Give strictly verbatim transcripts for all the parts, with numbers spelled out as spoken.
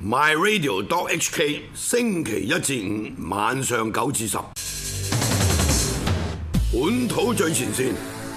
My Radio dot H K 星期一至五晚上九至十，本土最前線。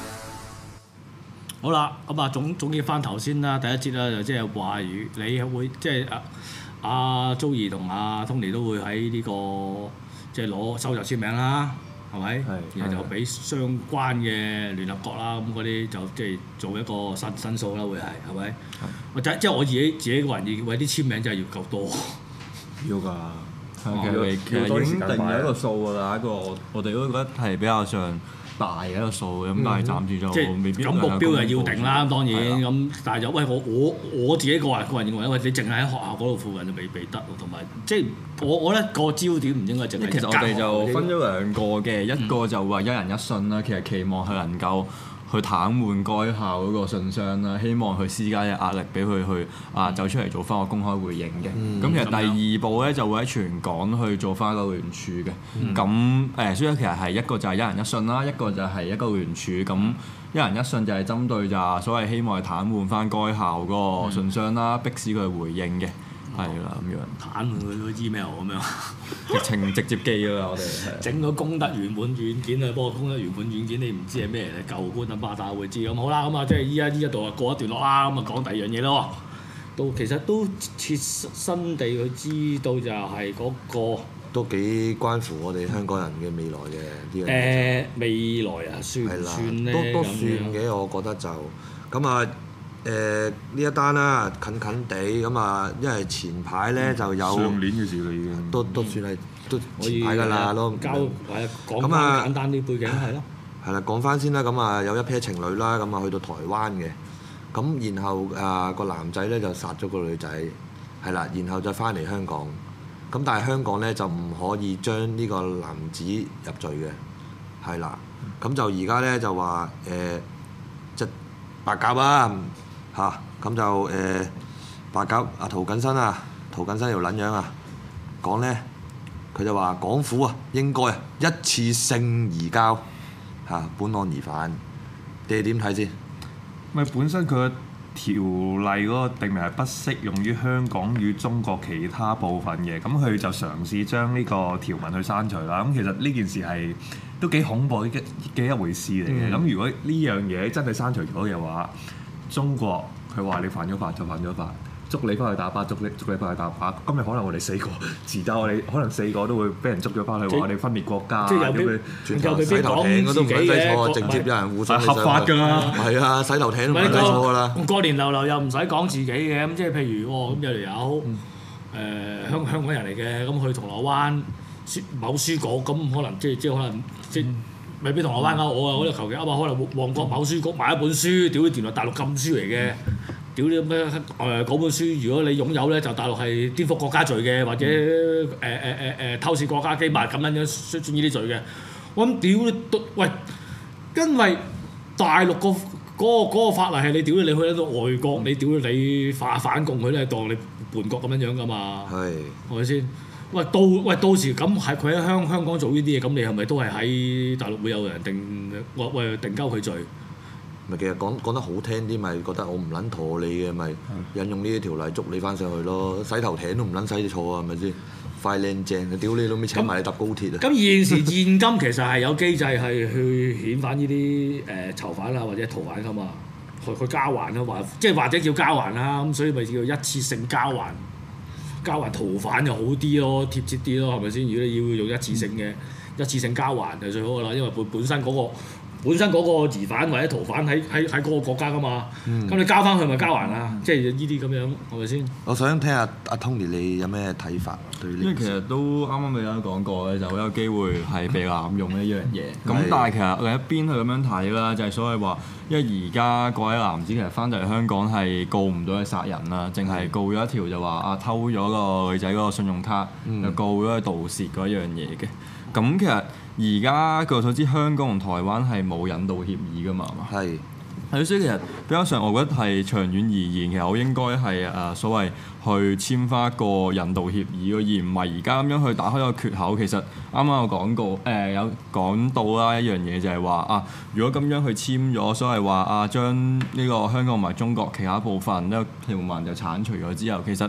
好啦，咁啊總總結翻頭先啦，第一節啦就即係話，如你會即係阿阿 Joey 同阿 Tony 都會喺呢、這個即係攞收集簽名啦，係咪？係。然後就俾相關嘅聯合國啦，咁嗰啲就即係做一個申申訴啦，會係係咪？或者即係我自己自己個人要為啲簽名真係要夠多。 要㗎。 係其實已經定咗一個數㗎啦，一個我我哋都覺得係比較上大嘅一個數嘅，咁但係暫時就未必。 咁目標係要定啦，當然咁，但係就喂我我我自己個人個人認為，因為你淨係喺學校嗰度附近就未必得，同埋即係我我覺得個焦點唔應該淨係。 其實我哋就分咗兩個嘅，一個就話一人一信啦，其實期望佢能夠去癱瘓該校嗰個信箱啦，希望佢施加嘅壓力俾佢去啊走出嚟做翻個公開回應嘅。咁、嗯、其實第二步咧就會喺全港去做翻一個聯署嘅。咁誒、嗯，所以其實係一個就係一人一信啦，一個就係一個聯署。咁一人一信就係針對就係所謂希望係癱瘓翻該校嗰個信箱啦，迫使佢回應嘅。係啦，咁樣癱瘓佢個 email 咁樣， 直情直接寄㗎啦，我哋整個功德圓滿軟件啊，不過功德圓滿軟件你唔知係咩嚟，舊官啊巴打會知咁好啦，咁啊即係依家呢一度啊過一段落啦，咁啊講第二樣嘢咯，都其實都切身地去知道就係嗰、那個都幾關乎我哋香港人嘅未來嘅呢樣嘢。誒、 呃、未來啊，算唔算咧？ 都都算嘅，我覺得就咁啊。誒呢、呃、一單啦，近近地咁啊，因為前排咧就有上年嘅事啦，已經都都算係都前排㗎啦，都交係講翻簡單啲背景係咯。 係啦，講翻先啦，咁啊有一 pair 情侶啦，咁啊去到台灣嘅，咁然後啊個男仔咧就殺咗個女仔，係啦，然後就翻嚟香港，咁但係香港咧就唔可以將呢個男子入罪嘅，係啦，咁就而家咧就話誒即白鴿啊！嚇咁、啊、就誒、呃、白鴿阿涂謹申啊，涂謹申條撚樣啊，講咧佢就話港府啊應該啊一次性移交嚇、啊、本案疑犯，你哋點睇先？ 咪本身佢個條例嗰個定明係不適用於香港與中國其他部分嘅，咁佢就嘗試將呢個條文去刪除啦。咁其實呢件事係都幾恐怖嘅嘅一回事嚟嘅。咁、嗯、如果呢樣嘢真係刪除咗嘅話，中國佢話你犯咗法就犯咗法，捉你翻去打靶，捉你捉你翻去打靶。今日可能我哋四個，遲啲我哋可能四個都會俾人捉咗翻去，話我哋分裂國家。 即係有啲轉頭洗頭艇都唔使錯，直接有人互相合法㗎啦。 係啊，洗頭艇都唔使錯㗎啦。 過年流流又唔使講自己嘅，咁即係譬如喎，咁有條友誒香香港人嚟嘅，咁去銅鑼灣某書局，咁可能即係即係可能即係。未必銅鑼灣啊！我啊，我就求其噏啊，可能旺角某書局買一本書，屌你原來大陸禁書嚟嘅，屌你咩誒嗰本書，如果你擁有咧，就大陸係顛覆國家罪嘅，或者誒誒誒誒偷竊國家機密咁樣樣算呢啲罪嘅。我諗屌你，喂，因為大陸個嗰個嗰個法例係你屌你，你去到外國，你屌你反反共佢咧，當你叛國咁樣樣噶嘛，係係咪先？喂，到喂到時咁係佢喺香香港做呢啲嘢，咁你係咪都係喺大陸會有人定喂喂定交佢罪？ 咪其實講講得好聽啲，咪覺得我唔撚妥你嘅，咪引用呢啲條例捉你翻上去咯。洗頭艇都唔撚使錯啊，係咪先？快靚正，屌你老味請埋你搭高鐵啊！ 咁現時現今其實係有機制係去遣返呢啲誒囚犯啊或者逃犯噶嘛，去去交還啊，或即係或者叫交還啦，咁所以咪叫一次性交還。交還逃犯就好啲咯，貼切啲咯，係咪先？如果你要用一次性嘅、嗯、一次性交還就最好噶啦，因為本本身嗰、嗰個本身嗰個疑犯或者逃犯喺喺喺嗰個國家噶嘛，咁、嗯、你交翻去咪交還啦，嗯、即係呢啲咁樣係咪先？ 我想聽下阿 Tony 你有咩睇法對呢？ 因為其實都啱啱你都講過咧，就好有機會係被濫用呢一樣嘢。咁、嗯、但係其實另一邊去咁樣睇啦，就係、是、所謂話，因為而家嗰位男子其實翻到嚟香港係告唔到佢殺人啦，淨係告咗一條就話啊偷咗個女仔嗰個信用卡，嗯、就告咗佢盜竊嗰一樣嘢嘅。咁其實而家據我所知，香港同台灣係冇引渡協議㗎嘛，係嘛？係。係，所以其實比較上，我覺得係長遠而言，其實我應該係誒所謂去簽翻一個引渡協議，而唔係而家咁樣去打開個缺口。其實啱啱有講過誒、呃，有講到啦一樣嘢就係話啊，如果咁樣去簽咗所謂話啊，將呢個香港同埋中國其他部分呢個條文就剷除咗之後，其實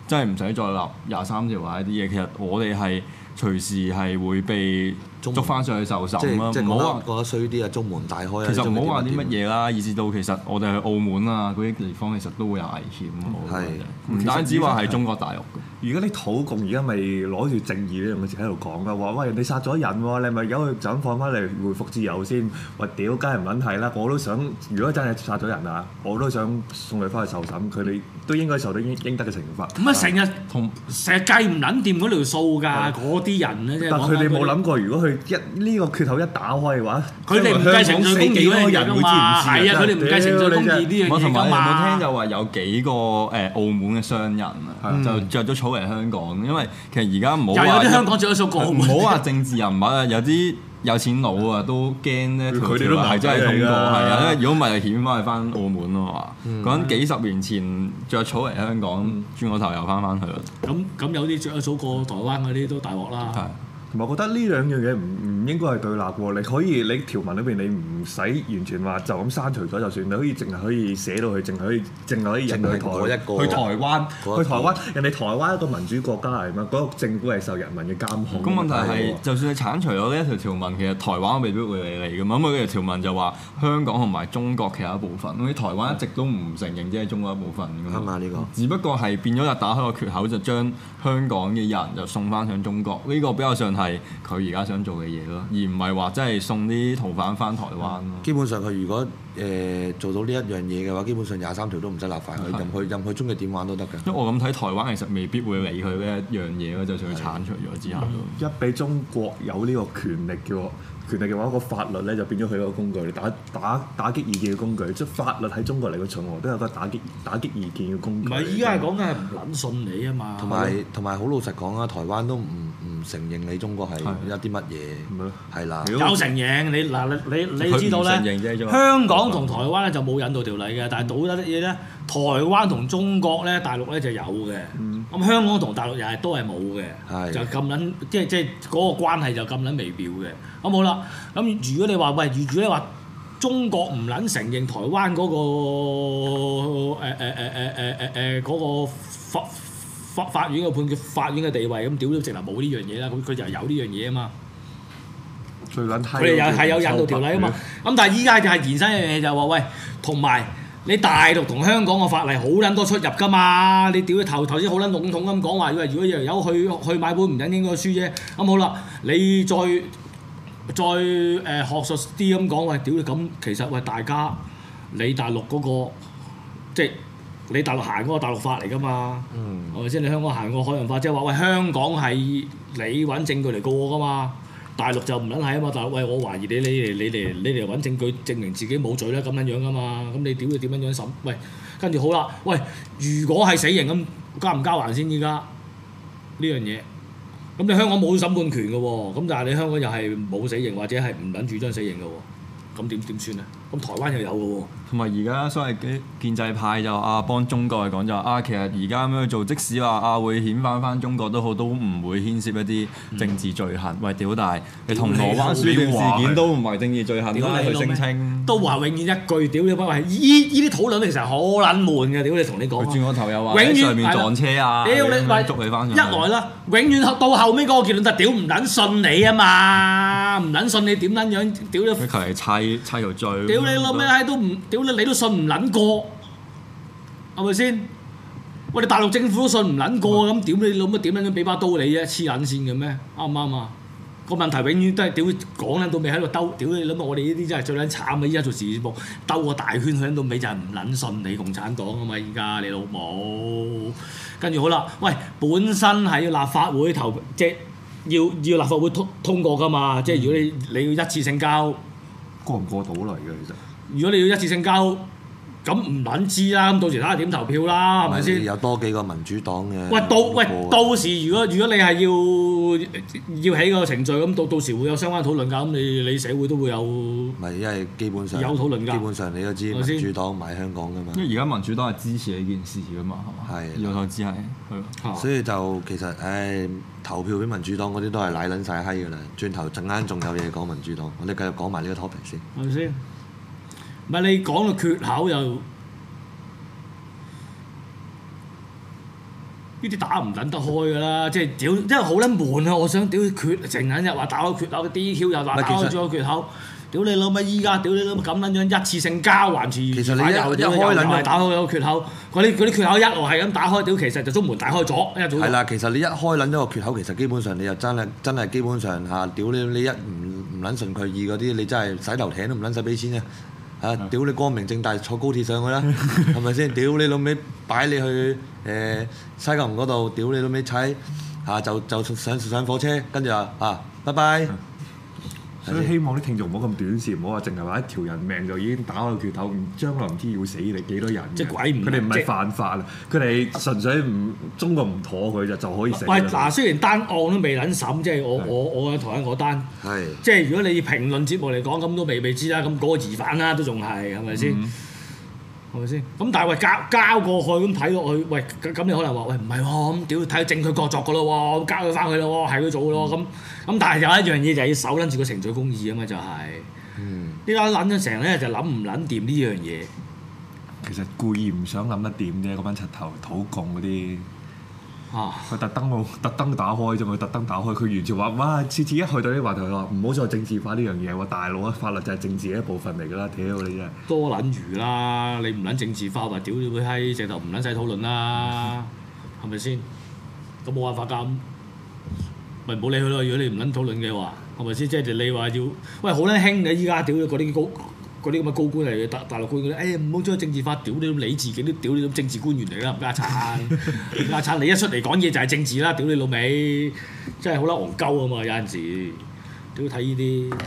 真係唔使再立廿三條或者啲嘢，其實我哋係隨時係會被捉翻上去受審啦。唔好話講得衰啲啊，中門大開啊！ 其實唔好話啲乜嘢啦，以至到其實我哋去澳門啊嗰啲地方，其實都會有危險。係唔單止話係中國大陸嘅。 如果你土共而家咪攞住正義呢兩個字喺度講㗎，話喂你殺咗人喎，你咪由佢就咁放翻嚟回復自由先。喂屌，梗係唔撚係啦！我都想，如果真係殺咗人啊，我都想送佢翻去受審，佢哋都應該受到應應得嘅懲罰。 咁啊成日同成日計唔撚掂嗰條數㗎，嗰啲人咧， 但佢哋冇諗過，如果佢一呢個缺口一打開嘅話， 佢哋唔計程序公義嗰樣嘢㗎嘛。係啊，佢哋唔計程序公義呢樣嘢㗎嘛。 我同埋有冇聽就話有幾個誒澳門嘅商人啊，就着咗草嚟香港，因為其實而家唔好話又有啲香港着咗數過澳門， 唔好話政治人物啊，有啲有錢佬啊都驚咧，佢哋都係真係通過，係啊，因為如果唔係就遣翻去翻澳門咯嘛。講緊幾十年前着草嚟香港，轉個頭又翻翻去啦。 咁咁有啲着咗草過台灣嗰啲都大鑊啦。 同埋我覺得呢兩樣嘢唔唔應該係對立喎，你可以你條文裏邊你唔使完全話就咁刪除咗就算，你可以淨係可以寫到佢，淨係可以淨係可以入去台一個去台灣， 去台灣，人哋台灣一個民主國家嚟嘛，嗰個政府係受人民嘅監控。 咁問題係，就算你剷除咗呢一條條文，其實台灣未必會理你㗎嘛，因為嗰條條文就話香港同埋中國其他部分，咁啲台灣一直都唔承認即係中國一部分㗎嘛。 啱啊呢個。只不過係變咗就打開個缺口，就將香港嘅人就送翻上中國，呢個比較上係佢而家想做嘅嘢咯，而唔係話真係送啲逃犯翻台灣咯。 基本上佢如果誒、呃、做到呢一樣嘢嘅話，基本上廿三條都唔使立法，佢任佢任佢中意點玩都得㗎。 因為我咁睇台灣其實未必會理佢呢一樣嘢咯，就算佢剷除咗之後。 一俾中國有呢個權力嘅喎。權力嘅話，個法律咧就變咗佢一個工具，打打打擊意見嘅工具。即係法律喺中國嚟嘅，從來都有個打擊打擊意見嘅工具。 唔係，依家係講緊係唔撚信你啊嘛。 同埋同埋好老實講啊，台灣都唔唔承認你中國係一啲乜嘢，係啦。 有承認你嗱你你你知道咧，香港同台灣咧就冇引渡條例嘅，但係倒得啲嘢咧，台灣同中國咧大陸咧就有嘅。咁香港同大陸又係都係冇嘅，就咁撚即係即係嗰個關係就咁撚微妙嘅。咁好啦，咁如果你話喂，如果你話中國唔撚承認台灣嗰、嗰個誒誒誒誒誒誒誒嗰個法法法院嘅判決、法院嘅地位，咁屌都直頭冇呢樣嘢啦，咁佢就有呢樣嘢啊嘛。 最撚閪， 佢哋又係有引渡條例啊嘛。咁但係依家就係延伸一樣嘢就係話喂，同埋你大陸同香港嘅法例好撚多出入㗎嘛。你屌頭頭先好撚籠統咁講話，以為如果有有去去買本唔緊應該輸啫。咁好啦，你再。再誒、呃、學術啲咁講，喂，屌你咁，其實喂大家，你大陸嗰、嗰個，即係你大陸行嗰個大陸法嚟㗎嘛，係咪先？你香港行個海洋法，即係話喂香港係你揾證據嚟告我㗎嘛，大陸就唔撚係啊嘛，大陸喂我懷疑你，你嚟你嚟你嚟揾證據證明自己冇罪啦，咁樣樣㗎嘛，咁你屌你點樣樣審？喂，跟住好啦，喂，如果係死刑咁，交唔交還先？依家呢樣嘢。咁你香港冇審判權嘅喎，咁但係你香港又係冇死刑或者係唔撚主張死刑嘅喎，咁點點算咧？咁台灣又有嘅喎。同埋而家所謂嘅建制派就啊幫中國嚟講就啊，其實而家咁樣做，即使話啊會遣返翻中國都好，都唔會牽涉一啲政治罪行。嗯、喂，屌大！你銅鑼灣書店事件都唔係政治罪行啦，佢聲稱都話永遠一句屌你不過係依依啲討論其實好撚悶嘅，屌你同你講。 佢轉個頭又話喺上面撞車啊！ 屌你咪捉你翻一來啦，永遠到後尾嗰個結論就屌唔撚信你啊嘛，唔撚信你點撚樣？屌你！ 佢求其砌砌條罪。 屌你老咩閪都唔屌你，你都信唔撚過，係咪先？喂，你大陸政府都信唔撚過咁，屌你老乜點撚樣俾把刀你啫？黐撚線嘅咩？啱唔啱啊？個問題永遠都係屌講撚到尾喺度兜，屌你諗下我哋呢啲真係最撚慘嘅，依家做時事報兜個大圈去撚到尾就係唔撚信你共產黨啊嘛！依家你老母，跟住好啦，喂，本身係要立法會投，即係要要立法會通通過㗎嘛？即係如果你你要一次性交， 過唔過到嚟嘅其實？ 如果你要一次性交，咁唔撚知啦，咁到時睇下點投票啦，係咪先？ 有多幾個民主黨嘅。 喂，到喂到時如果如果你係要要起個程序，咁到到時會有相關討論㗎，咁你你社會都會有。唔係，因為基本上有討論㗎。 基本上你都知民主黨買香港㗎嘛。 因為而家民主黨係支持呢件事㗎嘛，係嘛？係。我知係。係。 所以就其實唉，投票俾民主黨嗰啲都係奶撚晒閪㗎啦。轉頭陣間仲有嘢講民主黨，我哋繼續講埋呢個 topic 先。 係咪先？唔係你講到缺口又呢啲打唔撚得開㗎啦，即係屌，因為好撚悶啊！我想屌缺成撚日話打開缺口，D Q 又話打開咗個缺口，屌你老味依家，屌你老味咁撚樣一次性交還是其實你一又一開撚咗打開咗個缺口，嗰啲嗰啲缺口一路係咁打開，屌其實就中門大開咗一早。 係啦，其實你一開撚咗個缺口，其實基本上你就真係真係基本上嚇，屌你你一唔唔撚順佢意嗰啲，你真係洗頭艇都唔撚使俾錢嘅。啊！屌你光明正大坐高鐵上去啦，係咪先？屌你老味擺你去誒、呃、西九龍嗰度，屌你老味踩嚇就就上上火車，跟住啊啊拜拜。 所以希望啲聽眾唔好咁短視，唔好話淨係話一條人命就已經打開缺口，將來唔知要死你幾多人。 即係鬼唔佢哋唔係犯法啊，佢哋純粹唔中國唔妥佢就就可以死。 喂，嗱，雖然單案都未撚審，即係我我我喺台灣嗰單， 係即係如果你評論節目嚟講，咁都未未知啦。咁嗰個疑犯啦，都仲係係咪先？係咪先？咁但係喂交交過去咁睇落去，喂咁你可能話喂唔係喎，咁屌睇證據確鑿噶咯喎，交佢翻去咯喎，係佢做咯咁。咁但係有一樣嘢就係要守撚住個程序公義啊嘛，就係呢單撚咗成日就諗唔撚掂呢樣嘢。 其實故意唔想諗得掂啫，嗰班柒頭土共嗰啲。 啊！ 佢特登特登打開啫，佢特登打開，佢完全話：哇！次次一去到呢啲話題，佢話唔好再政治化呢樣嘢喎，大佬啊！法律就係政治嘅一部分嚟㗎啦，屌你真係多撚餘啦！你唔撚政治化，話屌你會閪，直頭唔撚使討論啦，係咪先？咁冇辦法㗎，咪唔好理佢咯。如果你唔撚討論嘅話，係咪先？即係你話要，喂好撚興嘅依家屌嗰啲高。嗰啲咁嘅高官嚟嘅大大陸官嗰啲，哎呀唔好將政治化，屌你你自己都屌你咁政治官員嚟啦，冚家鏟，冚家鏟你一出嚟講嘢就係政治啦，屌你老味，真係好撚戇鳩啊嘛！有陣時，屌睇呢啲，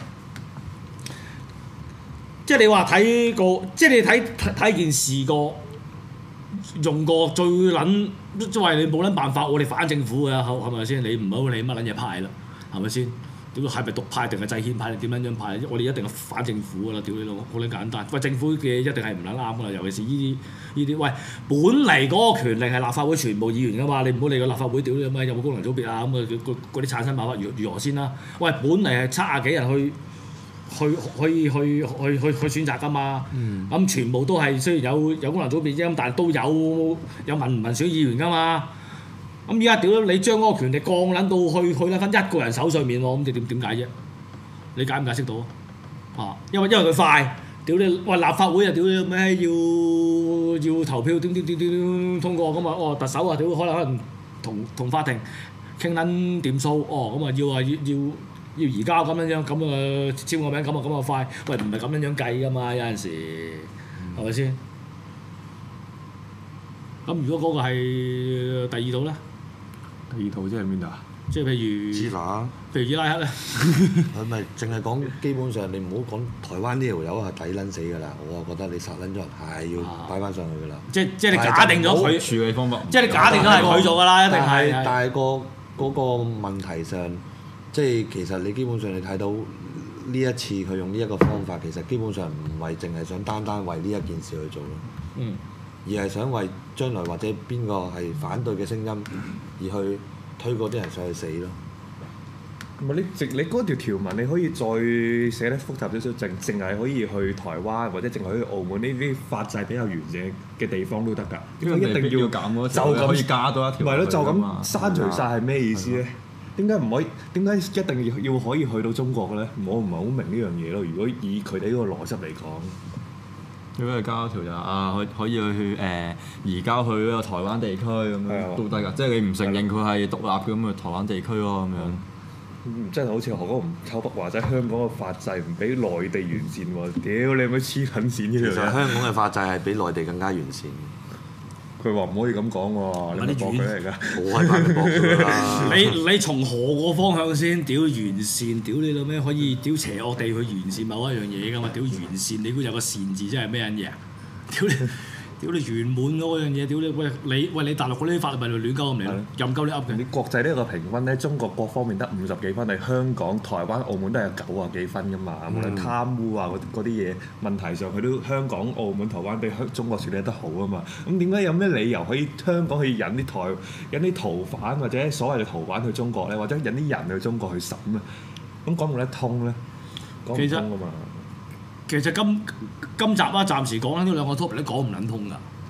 即係你話睇個，即係你睇睇件事個用個最撚，即係話你冇撚辦法，我哋反政府嘅，係咪先？你唔好理乜撚嘢派啦，係咪先？屌係咪獨派定係制憲派定點樣樣派？我哋一定係反政府噶啦！屌你老，好撚簡單。喂，政府嘅一定係唔撚啱噶啦，尤其是呢啲呢啲。喂，本嚟嗰個權力係立法會全部議員噶嘛，你唔好理個立法會屌你咁啊，有冇功能組別啊咁啊？嗰啲產生辦法如如何先啦？喂，本嚟係七廿幾人去去可以去去去去選擇噶嘛？咁、嗯、全部都係雖然有有功能組別啫，但係都有有民民選議員噶嘛。咁而家屌你將嗰個權力降撚到去去撚翻一個人手上面喎，咁你點點解啫？你解唔解釋到啊？因為因為佢快，屌你喂立法會啊，屌你咩要要投票點點點點通過咁啊？哦特首啊，屌可能可能同同法庭傾撚點數，哦咁啊要啊要要要移交咁樣樣，咁啊簽個名咁啊咁啊快，喂唔係咁樣樣計噶嘛？有陣時係咪先？咁如果嗰個係第二度咧？ 第二套即係邊度啊？ 即係譬如， 支那， 譬如伊拉克咧， 佢咪淨係講基本上你唔好講台灣呢條友係抵撚死㗎啦，我啊覺得你殺撚咗人係要擺翻上去㗎啦。 即即係你假定咗佢處理方法， 即係你假定咗係佢做㗎啦，一定係。 但係個嗰個問題上，即係其實你基本上你睇到呢一次佢用呢一個方法，其實基本上唔係淨係想單單為呢一件事去做咯。嗯。而係想為將來或者邊個係反對嘅聲音，而去推嗰啲人上去死咯。 唔係你直你嗰條條文，你可以再寫得複雜少少，淨淨係可以去台灣或者淨係去澳門呢啲法制比較完整嘅地方都得㗎。 因為一定要減嗰就咁可以加多一條。 唔係咯，就咁刪除晒係咩意思咧？點解唔可以？點解一定要要可以去到中國嘅咧？我唔係好明呢樣嘢咯。如果以佢哋呢個邏輯嚟講。 如果係交條就啊，可可以去誒移交去嗰個台灣地區咁樣都得㗎，即係你唔承認佢係獨立嘅咁啊，台灣地區咯咁樣。 嗯，真係好似何嗰秋北話齋，香港嘅法制唔比內地完善喎！屌你咪黐撚線呢條嘢！ 其實香港嘅法制係比內地更加完善。 佢話唔可以咁講喎，你咪駁佢嚟㗎。 我係反駁佢啦。 你你從何個方向先屌完善？屌你老咩可以屌邪惡地去完善某一樣嘢㗎嘛？屌完善，你估有個善字真係咩嘢？屌你！屌你圓滿嗰樣嘢，屌你喂你喂你大陸嗰啲法律咪亂鳩咁嚟咯，任鳩你噏嘅。 你國際呢個評分咧，中國各方面得五十幾分，你香港、台灣、澳門都係有九啊幾分㗎嘛。無論貪污啊嗰啲嘢問題上，佢都香港、澳門、台灣比香中國處理得好啊嘛。咁點解有咩理由可以香港去引啲台引啲逃犯或者所謂嘅逃犯去中國咧，或者引啲人去中國去審咧？咁講唔講得通咧？講唔通㗎嘛。 其實今今集啊，暫時講緊呢兩個 topic 都講唔撚通㗎。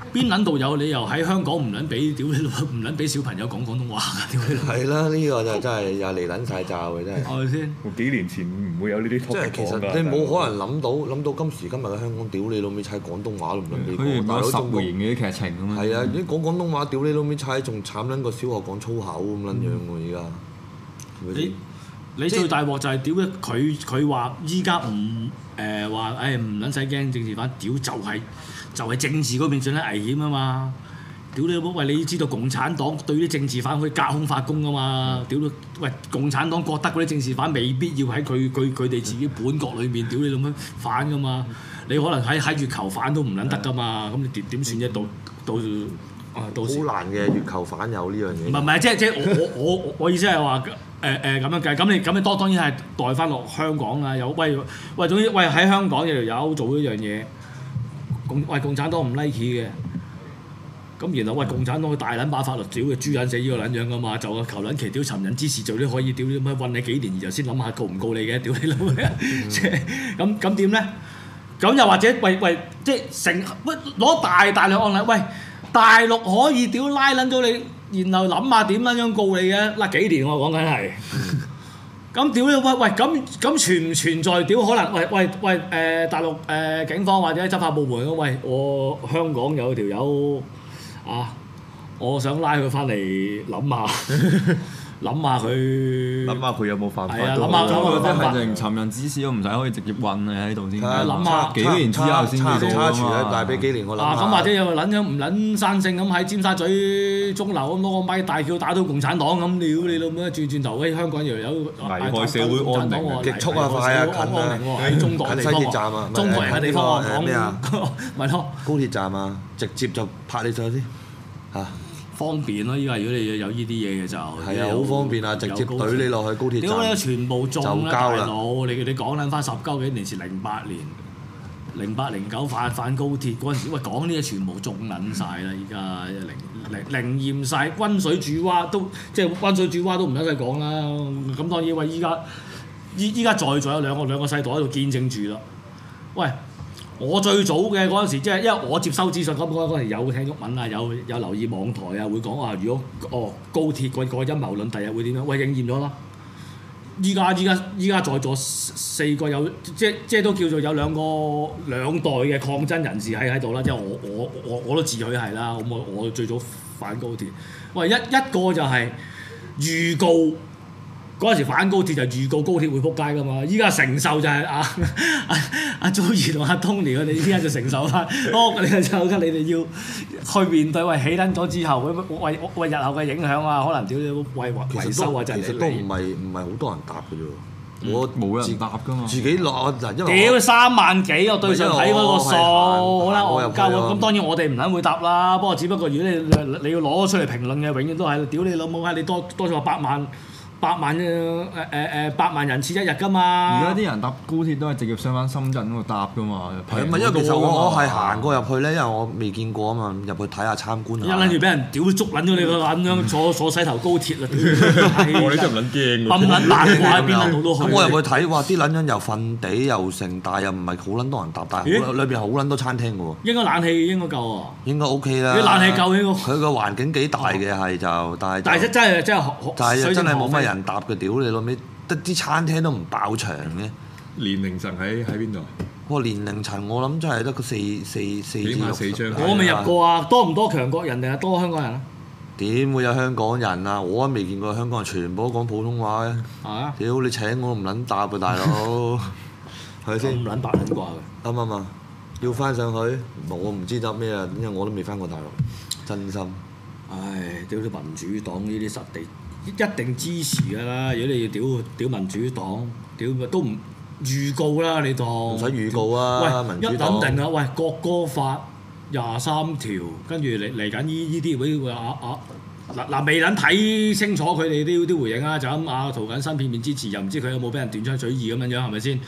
邊撚度有理由喺香港唔撚俾屌你唔撚俾小朋友講廣東話㗎？屌你老！ 係啦，呢個就真係又嚟撚晒罩嘅真係。 係咪先？ 我幾年前唔會有呢啲 topic 即係其實你冇可能諗到諗到今時今日嘅香港，屌你老味踩廣東話都唔撚俾講，大佬十中國回型嘅啲劇情咁樣。 係啊，你講廣東話，屌你老味踩仲慘撚過小學講粗口咁撚樣喎而家。 你你最大鑊就係屌咧，佢佢話依家唔誒話誒唔撚使驚政治犯，屌就係就係政治嗰邊最撚危險啊嘛！屌你老母，喂你知道共產黨對啲政治犯可以隔空發功啊嘛！屌你，喂共產黨覺得嗰啲政治犯未必要喺佢佢佢哋自己本國裏面屌你老母反噶嘛！你可能喺喺月球反都唔撚得噶嘛！咁你點點算啫？到到啊到時好難嘅，月球反有呢樣嘢。 唔係唔係，即係即係我我我我意思係話誒誒咁樣計，咁你咁你當當然係代翻落香港啦。有喂喂，總之喂喺香港有條友做一樣嘢，共喂共產黨唔 like 嘅，咁然後喂共產黨佢大撚把法律屌嘅豬撚死呢個撚樣噶嘛，就求撚其屌尋釁之事做啲可以屌你乜韞你幾年，然後先諗下告唔告你嘅，屌你老味！即係咁咁點咧？咁又或者喂喂，即係成喂攞大大量案例，喂大陸可以屌拉撚到你，然後諗下點撚樣告你嘅，嗱幾年我講緊係。咁屌你喂喂咁咁存唔存在屌可能喂喂喂誒、呃、大陸誒、呃、警方或者執法部門咁喂我香港有條友啊，我想拉佢翻嚟諗下。諗下佢， 諗下佢有冇犯法？ 係啊，諗下諗下佢犯法。 定尋人之事都唔使可以直接運你喺度先。 諗下幾年之後先差至差處咧，但係俾幾年我諗下。 啊，咁或者有個撚樣唔撚生性咁喺尖沙咀鐘樓咁攞個咪大叫打到共產黨咁，屌你老母轉轉頭，喂香港又有危害社會安寧， 極速啊快啊近啊， 喺中國地方西鐵站啊， 中國人嘅地方誒咩啊？ 咪咯， 高鐵站啊，直接就拍你上去先嚇。 方便咯！依家如果你有呢啲嘢嘅就係啊，好方便啊！直接懟你落去高鐵站， 屌你全部中啦， 大佬！你你講緊翻十鳩幾年前零八年、零八零九反反高鐵嗰陣時，喂講呢啲全部中撚晒啦！依家零零零驗晒，溫水煮蛙都即係溫水煮蛙都唔使講啦。咁當然喂，依家依依家在座有兩個兩個世代喺度見證住啦。喂！我最早嘅嗰陣時，即係因為我接收資訊咁嗰陣時有聽鬱文啊，有有留意網台啊，會講話如果哦高鐵個個陰謀論第日會點樣？喂，應驗咗啦！依家依家依家在座四個有即即都叫做有兩個兩代嘅抗爭人士喺喺度啦，即係我我我我都自詡係啦，咁我我最早反高鐵。喂，一一個就係預告。嗰陣時反高鐵就預告高鐵會撲街㗎嘛，依家承受就係阿阿阿 Joey 同阿 Tony 佢哋依家就承受翻，哦你就你哋要去面對，喂起撚咗之後，為為日後嘅影響啊，可能屌你為維修啊，真係其實都唔係唔係好多人答嘅啫。我冇人答㗎嘛， 自己落嗱，因為屌三萬幾，我對上睇嗰個數，好啦，我交咁當然我哋唔撚會答啦，不過只不過如果你你要攞出嚟評論嘅，永遠都係屌你老母閪，你多多咗話百萬。百萬誒誒誒百萬人次一日㗎嘛！ 而家啲人搭高鐵都係直接上翻深圳嗰度搭㗎嘛。 係啊，因為其實我我係行過入去咧，因為我未見過啊嘛，入去睇下參觀下。 一撚住俾人屌捉撚咗你個撚樣，坐坐西頭高鐵啦！ 我哋真係唔撚驚喎。 咁撚難怪邊撚度都去。 咁我入去睇，哇！啲撚樣又瞓地又盛，但係又唔係好撚多人搭，但係裏邊好撚多餐廳㗎喎。 應該冷氣應該夠啊。 應該 OK 啦。 啲冷氣夠應該。 佢個環境幾大嘅係就，但係。 但係真真係真係， 但係真係冇乜人搭嘅，屌你老味，得啲餐廳都唔爆場嘅。 年齡層喺喺邊度？ 我年齡層我諗真係得個四四四至六十。 我未入過啊，多唔多強國人定係多香港人啊？ 點會有香港人啊？我都未見過香港人全部都講普通話嘅。係啊！屌你請我唔撚搭啊，大佬，係咪先？ 唔撚白撚掛嘅。 啱啱啊！要翻上去，我唔知得咩啊，因為我都未翻過大陸，真心。 唉，屌啲民主黨呢啲實地。一定支持㗎啦！如果你要屌屌民主黨，屌都唔預告啦，你當唔使預告啊！ 喂， 民主黨一諗定啊！喂，國歌法廿三條，跟住嚟嚟緊呢呢啲會會啊啊嗱嗱未撚睇清楚佢哋啲啲回應啊，就咁啊涂謹申片面支持，又唔知佢有冇俾人斷章取義咁樣樣係咪先？咁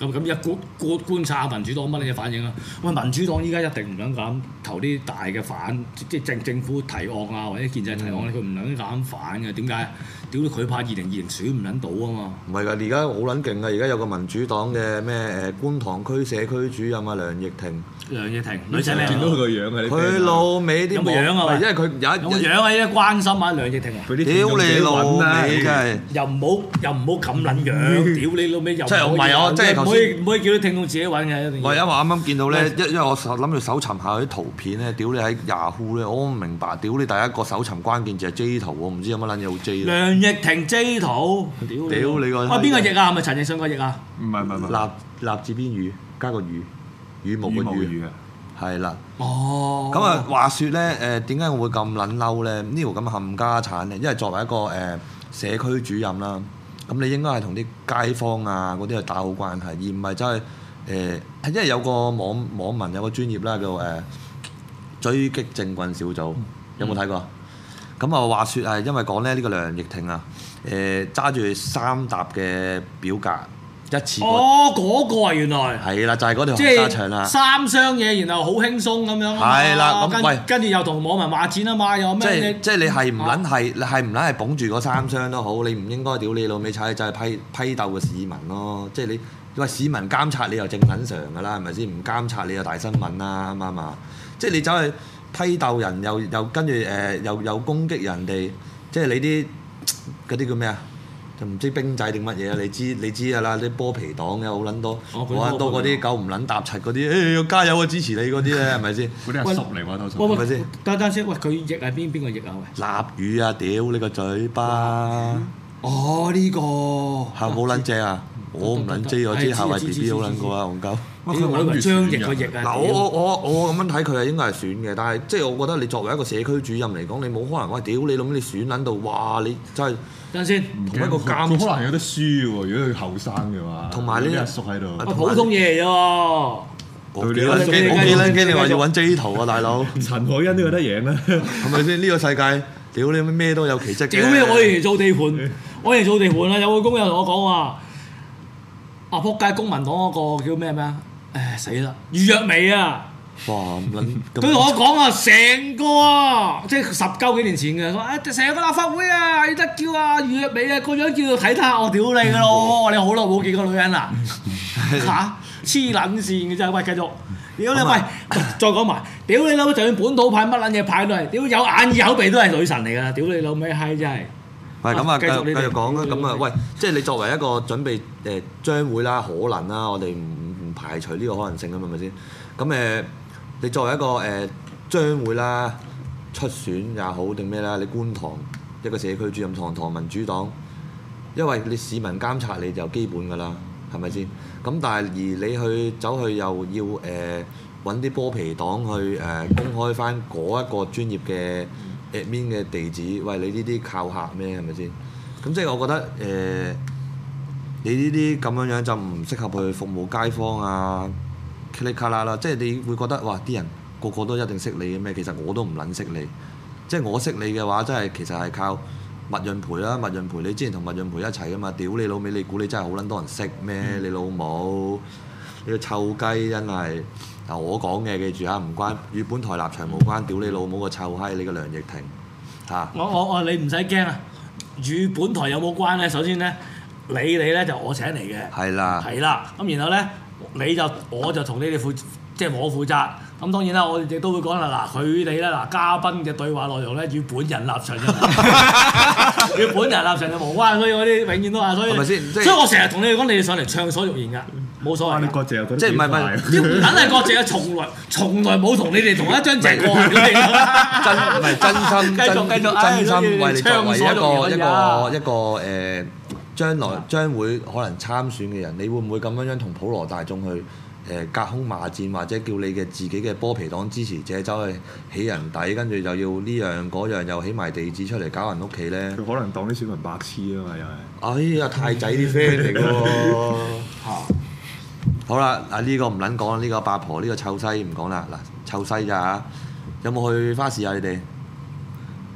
咁咁一觀觀觀察下民主黨乜嘢反應啦。喂，民主黨依家一定唔撚敢投啲大嘅反，即係政政府提案啊或者建制提案咧，佢唔撚敢反嘅。點解？屌佢怕二零二零選唔撚到啊嘛！ 唔係㗎，而家好撚勁㗎！而家有個民主黨嘅咩誒觀塘區社區主任啊梁奕婷， 梁奕婷女仔靚， 見到佢個樣啊！ 佢老味啲有冇樣啊？ 因為佢有有冇樣啊？依家關心下梁奕婷啊！ 屌你老味真係， 又唔好又唔好咁撚樣，屌你老味又即係唔係我即係頭先唔可以唔可以叫啲聽眾自己揾嘅。 我因為啱啱見到咧，因因為我諗住搜尋下啲圖片咧，屌你喺 Yahoo 咧，我唔明白，屌你第一個搜尋關鍵字係 J 圖喎，唔知有乜撚嘢好 J 梁奕婷 J 圖，屌你！ 屌你個！ 啊邊個翼啊？係咪陳奕迅個翼啊？ 唔係唔係唔係， 立立字邊羽加個羽，羽毛個羽， 啊！ 係啦。 哦。 咁啊，話説咧，誒點解我會咁撚嬲咧？呢條咁冚家產咧，因為作為一個誒、呃、社區主任啦，咁你應該係同啲街坊啊嗰啲係打好關係，而唔係真係誒，因為有個網網民有個專業啦，叫誒、呃、追擊政棍小組，有冇睇過？咁啊、嗯、話説係因為講咧呢個梁奕婷啊，誒揸住三沓嘅表格。一次過哦，嗰、那個啊，原來係啦，就係嗰條即家長啦， 三箱嘢，然後好輕鬆咁樣。 係啦，咁喂， 跟住又同網民話錢啊嘛，又咩？ 即係即係你係唔撚係，你係唔撚係捧住嗰三箱都好，你唔應該屌你老味踩就係批批鬥嘅市民咯。即係你喂市民監察你又正撚常㗎啦，係咪先？唔監察你又大新聞啦，啱唔啱啊？即係你走去批鬥人，又又跟住誒又又攻擊人哋，即係你啲嗰啲叫咩啊？就唔知兵仔定乜嘢啊？你知你知㗎啦，啲波皮黨嘅好撚多，好撚多嗰啲狗唔撚搭柒嗰啲，誒要加油啊支持你嗰啲咧，係咪先？ 嗰啲係叔嚟喎，多數係咪先？ 等等先，喂佢翼係邊邊個翼啊？ 喂，立語啊！屌你個嘴巴！ 哦呢個係冇撚正啊！我唔撚知，我知後衞 B B 好撚過啊，戇鳩。 我以為張翼個翼啊！ 嗱，我我我我咁樣睇佢係應該係選嘅，但係即係我覺得你作為一個社區主任嚟講，你冇可能話屌你諗你選撚到，哇！你真係等陣先， 同一個監， 佢可能有得輸喎。如果佢後生嘅話， 同埋呢阿叔喺度， 普通嘢嚟啫喎。 我幾撚驚，我幾撚驚你話要揾 J 圖啊，大佬！ 陳凱欣都有得贏啦， 係咪先？呢個世界，屌你咩都有奇蹟嘅。 屌咩！我以前做地盤，我以前做地盤啊！有個工友同我講話，啊仆街！公民黨嗰個叫咩咩啊？誒死啦！余若薇啊！ 哇咁撚！ 佢同我講啊，成個啊，即係十鳩幾年前嘅，佢話誒成個立法會啊，有得叫啊余若薇啊，個樣叫佢睇睇下，我屌你噶咯！你好耐冇見過女人啦嚇，黐撚線嘅真係，喂繼續，屌你喂，再講埋，屌你老母，就算本土派乜撚嘢派都係，屌有眼耳口鼻都係女神嚟㗎，屌你老味閪真係。 係咁啊，繼續繼續繼續講啦。咁啊，喂，即係你作為一個準備誒將會啦，可能啦，我哋唔唔排除呢個可能性啊嘛，係咪先？咁誒，你作為一個誒將會啦，出選也好定咩啦，你觀塘一個社區主任，堂堂民主黨，因為你市民監察你就基本㗎啦，係咪先？咁但係而你去走去又要誒揾啲波皮黨去誒、呃、公開翻嗰一個專業嘅 admin 嘅地址，喂，你呢啲靠客咩？係咪先？咁即係我覺得誒、呃，你呢啲咁樣樣就唔適合去服務街坊啊，噼里卡啦啦，即係你會覺得哇啲人個個都一定識你嘅咩？其實我都唔撚識你，即係我識你嘅話，真係其實係靠麥潤培啦，麥潤培你之前同麥潤培一齊噶嘛？屌你老味，你估你真係好撚多人識咩？嗯、你老母，你個臭雞真係嗱我講嘅，記住嚇，唔關與本台立場無關。屌你老母個臭閪，你個梁奕婷嚇！ 我我我你唔使驚啊！與本台有冇關咧？首先咧，你哋咧就我請嚟嘅， 係啦， 係啦。咁然後咧，你就我就同你哋負，即係我負責。咁當然啦，我哋亦都會講啦。嗱，佢哋咧嗱，嘉賓嘅對話內容咧，與本人立場就與本人立場就無關，所以我啲永遠都話，所以係咪先？ 所以我成日同你哋講，你哋上嚟暢所欲言㗎，冇所謂。 你割席又覺得即係唔係唔係？ 梗係割席啊！從來從來冇同你哋同一張席過， 真唔係真心， 繼續繼續真心為你作為一個一個個一個誒，將來將會可能參選嘅人，你會唔會咁樣樣同普羅大眾去？誒隔空罵戰，或者叫你嘅自己嘅波皮黨支持者走去起人底，跟住就要呢樣嗰樣又起埋地址出嚟搞人屋企咧。 佢可能當啲選民白痴啊嘛，又係。 哎呀，太仔啲 friend 嚟㗎喎。好啦，啊呢個唔撚講啦，呢個八婆呢個臭西唔講啦。嗱，臭西咋嚇？有冇去花市啊？你哋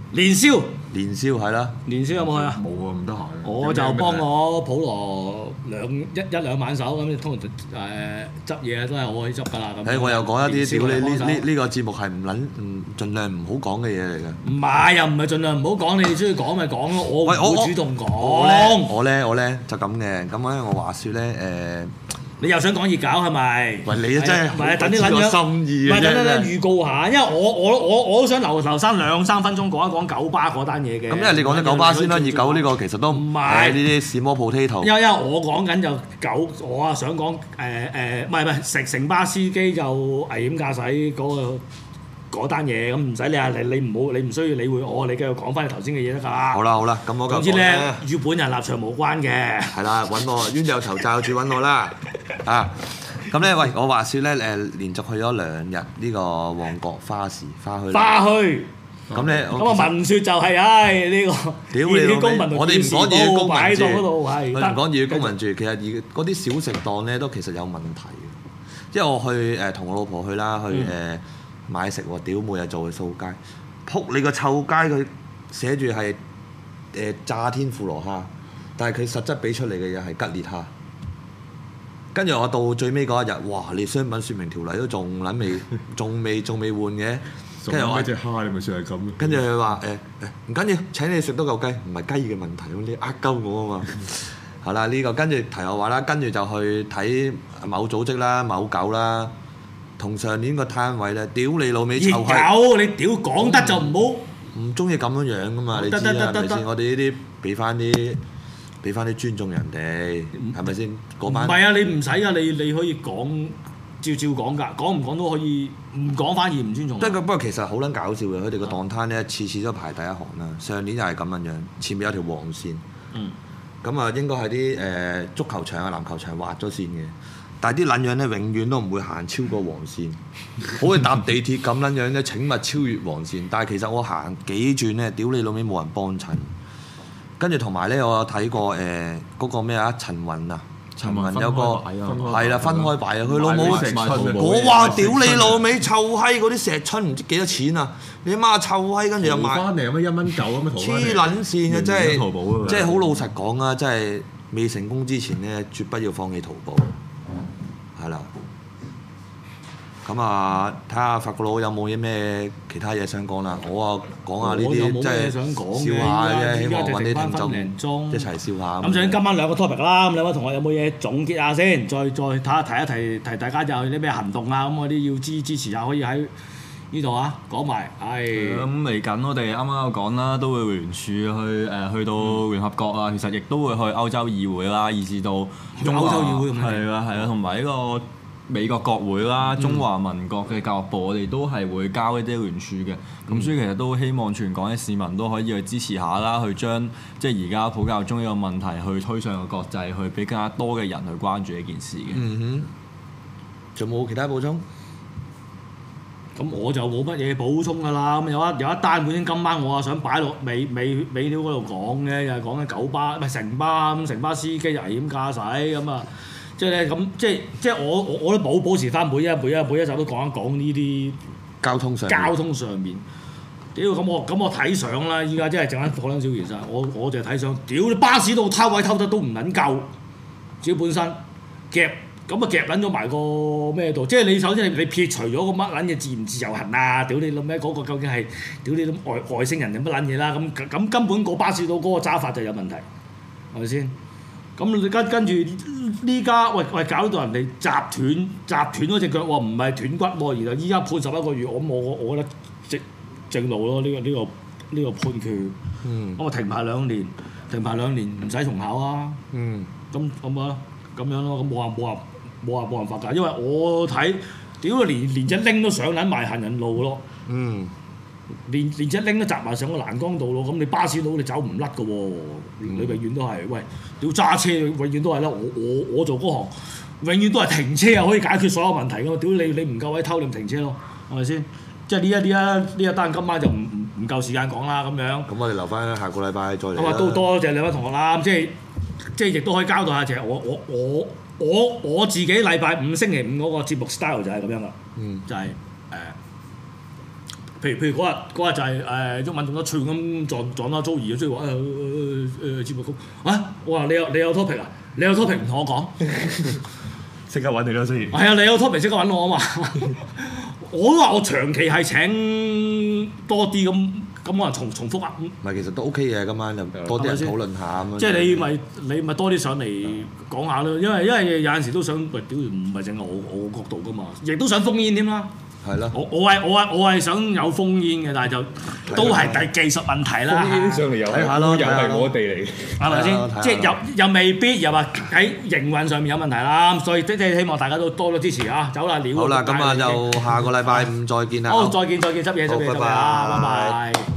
年宵， 年宵係啦， 年宵有冇去啊？ 冇啊，唔得閒。 我就幫我普羅兩一一兩晚手咁，通常誒執嘢都係我去執㗎啦。咁誒我又講一啲屌你呢呢呢呢個節目係唔撚唔盡量唔好講嘅嘢嚟㗎。 唔係又唔係盡量唔好講，你哋中意講咪講咯，我喂我唔會主動我咧講。 我咧我咧就咁嘅，咁咧我話説咧誒。 你又想講熱搞係咪？ 喂，你啊真係唔係等啲撚樣心意唔係等等等啫。 預告下，因為我我我我都想留留翻兩三分鐘講一講九巴嗰單嘢嘅。 咁因為你講咗九巴先啦，熱狗呢個其實都唔係誒呢啲 small potato。 因為因為我講緊就九，我啊想講誒誒，唔係唔係城城巴司機就危險駕駛嗰個嗰單嘢，咁唔使理啊，你你唔好你唔需要理會我，你繼續講翻你頭先嘅嘢得㗎啦。 好啦好啦，咁我總之咧，與本人立場無關嘅。 係啦，揾我冤有頭債主揾我啦啊！咁咧，喂，我話説咧誒，連續去咗兩日呢個旺角花市花墟。 花墟。 咁咧， 咁啊文説就係唉呢個屌你老味！我哋唔講熱血公民住， 嗰度係我哋唔講熱血公民住。其實而嗰啲小食檔咧都其實有問題嘅，因為我去誒同我老婆去啦，去誒買食喎，屌冇嘢做去掃街，撲你個臭街佢寫住係誒炸天婦羅蝦，但係佢實質俾出嚟嘅嘢係吉列蝦。跟住我到最尾嗰一日，哇！你商品説明條例都仲撚未，仲未仲未換嘅。跟住我隻蝦你咪算係咁。 跟住佢話誒誒唔緊要，請你食多嚿雞，唔係雞嘅問題，你呃鳩我啊嘛。係啦，呢個跟住提我話啦，跟住就去睇某組織啦、某狗啦，同上年個攤位咧，屌你老味熱臭閪， 狗你屌講得就唔好。 唔中意咁樣樣噶嘛，你知啦係咪先？我哋呢啲俾翻啲俾翻啲尊重人哋，係咪先？嗰班唔係啊，你唔使啊，你你可以講照照講㗎，講唔講都可以，唔講反而唔尊重。 不過不過其實好撚搞笑嘅，佢哋個檔攤咧次次都排第一行啦。上年又係咁樣樣，前面有條黃線。 嗯。 咁啊，應該係啲誒足球場啊、籃球場畫咗線嘅，但係啲撚樣咧永遠都唔會行超過黃線，好似搭地鐵咁撚樣咧，請勿超越黃線。但係其實我行幾轉咧，屌你老味冇人幫襯。跟住同埋咧，我有睇過誒嗰、呃嗰個咩啊陳雲啊，陳雲有個係啦分開擺啊，佢老母我話屌你老味臭閪嗰啲石春唔知幾多錢啊！你媽臭閪，跟住又賣翻嚟有咩一蚊九咁樣淘黐撚線嘅，真係淘寶啊！ 即係好老實講啊，真係未成功之前咧，絕不要放棄淘寶，係啦。咁啊，睇下法國佬有冇啲咩其他嘢想講啦。我啊講下呢啲即係笑下啫，希望揾啲聽眾一齊笑下。 咁想今晚兩個 topic 啦，咁兩位同學有冇嘢總結下先？再再睇下提一提提大家有啲咩行動啊？咁我啲要支支持下，可以喺呢度啊講埋。係咁嚟緊，我哋啱啱有講啦，都會聯署去誒、呃、去到聯合國啊，其實亦都會去歐洲議會啦，以至到中歐洲議會咁樣。 係啦係啦，同埋呢個美國國會啦、 嗯、 中華民國嘅教育部，我哋都係會交一啲聯署嘅。咁、嗯、所以其實都希望全港嘅市民都可以去支持下啦，去將即係而家普教中呢個問題去推上個國際，去俾更加多嘅人去關注呢件事嘅。 嗯哼，仲冇其他補充？ 咁我就冇乜嘢補充㗎啦。咁有一有一單本身今晚我啊想擺落尾尾尾料嗰度講嘅，又係講緊九巴唔係城巴咁，城巴司機危險駕駛咁啊。即係咧咁，即係即係我我我都保保持翻每一每一每一集都講一講呢啲交通上交通上面。屌咁我咁我睇相啦，依家真係陣間講緊少其實，我我就睇相。屌你巴士度偷位偷得都唔撚夠，自己本身夾咁啊夾撚咗埋個咩度？即係你首先你你撇除咗個乜撚嘢自唔自由行啊？屌你諗咩嗰個究竟係屌你諗外外星人定乜撚嘢啦？咁咁根本個巴士度嗰個揸法就有問題，係咪先？咁你跟跟住呢家喂喂搞到人哋砸斷砸斷嗰隻腳喎，唔係斷骨喎，然後依家判十一個月，我我我覺得正正路咯，呢、呢個呢、呢個呢、呢個判決。嗯。咁我停牌兩年，停牌兩年唔使重考啊。嗯。咁咁啊，咁樣咯，咁冇話冇話冇話冇辦法㗎，因為我睇屌連連隻拎都上撚埋行人路咯。嗯。連連隻拎都砸埋上個欄杆度咯，咁你巴士佬你走唔甩㗎喎，你永遠都係喂，屌揸車永遠都係啦，我我我做嗰行，永遠都係停車啊可以解決所有問題㗎嘛，屌你你唔夠位偷你咪停車咯，係咪先？即係呢一呢一呢一單今晚就唔唔唔夠時間講啦咁樣。咁我哋留翻下個禮拜再嚟啦。咁啊都多謝兩位同學啦，即係即係亦都可以交代下，就係我我我我我自己禮拜五星期五嗰個節目 style 就係咁樣啦，嗯、就係、是、誒。 譬如譬如嗰日嗰日就係誒毓民中咗串咁撞撞到周儀，即係話誒誒誒節目局啊！我話你有你有 topic 啊？你有 topic 唔同我講， 即刻揾你啦，雖然係啊！你有 topic 即刻揾我啊嘛！我都話我長期係請多啲咁咁可能重重複啊。 唔係其實都 OK 嘅，今晚就多啲人討論下咁樣。 即係你咪你咪多啲上嚟講下咯，因為因為有陣時都想喂屌唔係淨係我我角度噶嘛，亦都想封煙添啦。 係咯。 我我係我係我係想有封煙嘅，但係就都係第技術問題啦。 封煙上嚟又睇下咯又係我哋嚟， 係咪先？即係又又未必又話喺營運上面有問題啦，所以即係希望大家都多多支持啊！走啦，料。 好啦，咁啊就下個禮拜五再見啦。 好，再見再見，執嘢執嘢執嘢啊！拜拜。